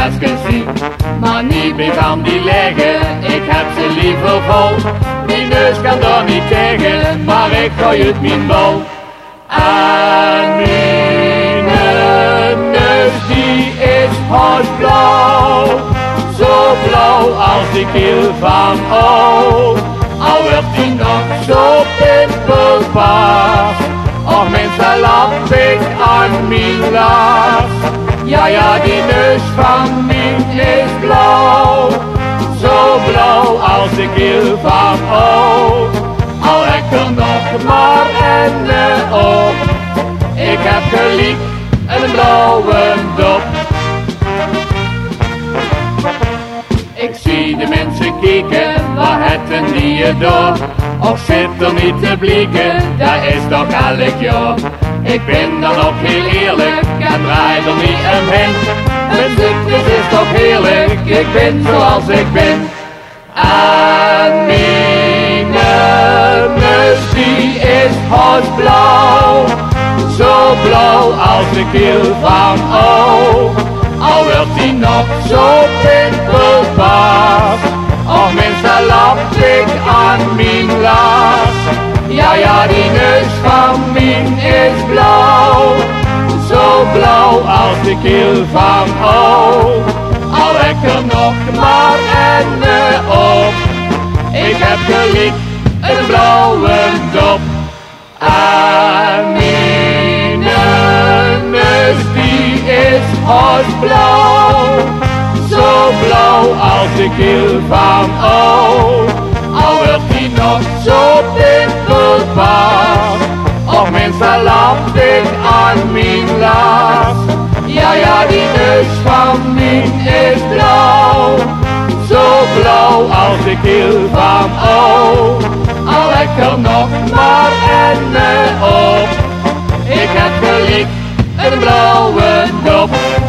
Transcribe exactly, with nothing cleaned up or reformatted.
best kunt zien. Maar niet meer van die leggen, ik heb ze liever vol. Mijn neus kan er niet tegen, maar ik gooi het mijn bol. En mijn neus die is hardblauw, zo blauw als de keel van O. Al wordt die nog zo pimpelpaars, och mensen lap ik aan mijn laars. Ja ja, die neus van mij is blauw, zo blauw als de keel van O. Al heb er nog maar een op, ik heb gelijk een blauwe dop. Ik zie de mensen kijken, wat hebben die je door? Of zit er niet te blikken, dat is toch elk jaar. Ik ben dan ook heel eerlijk, en draai er niet omheen. Mijn ziektes is toch heerlijk, ik ben zoals ik ben. En mijn neus die is hardblauw, zo blauw als de keel van O. Al wordt die nog zo pimpelpaars, och mensen lap ik aan mijn laars. Ja ja, die neus van mij is blauw, zo blauw als de keel van O. Al heb er nog maar een op, ik heb gelijk een blauwe dop. En mijn neus die is hardblauw, zo blauw als de keel van O. Al wordt die nog zo pimpelpaars, och mensen lap ik aan mijn laars. Ja ja, die neus van mij is blauw, zo blauw als de keel van O. Al heb er nog maar een op, ik heb gelijk een blauwe dop.